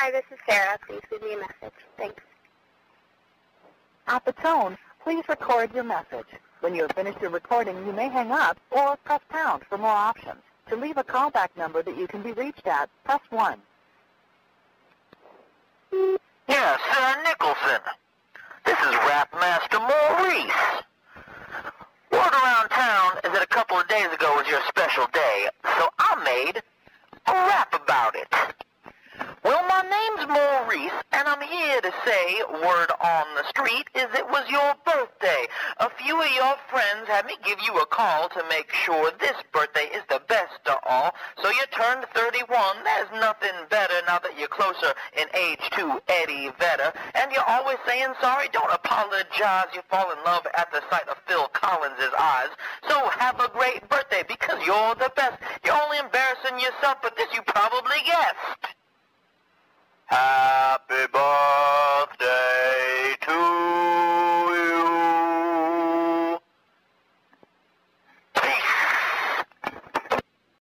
Hi, this is Sarah. Please leave me a message. Thanks. At the tone, please record your message. When you have finished your recording, you may hang up or press pound for more options. To leave a callback number that you can be reached at, press 1. Yes, Nicholson. This is Rap Master Maurice. Word around town is that a couple of days ago was your special day, so I made a rap about it. Well, my name's Maurice, and I'm here to say, word on the street is it was your birthday. A few of your friends had me give you a call to make sure this birthday is the best of all. So you turned 31, there's nothing better now that you're closer in age to Eddie Vedder. And you're always saying sorry, don't apologize. You fall in love at the sight of Phil Collins' eyes. So have a great birthday because you're the best. You're only embarrassing yourself, but this you probably guessed.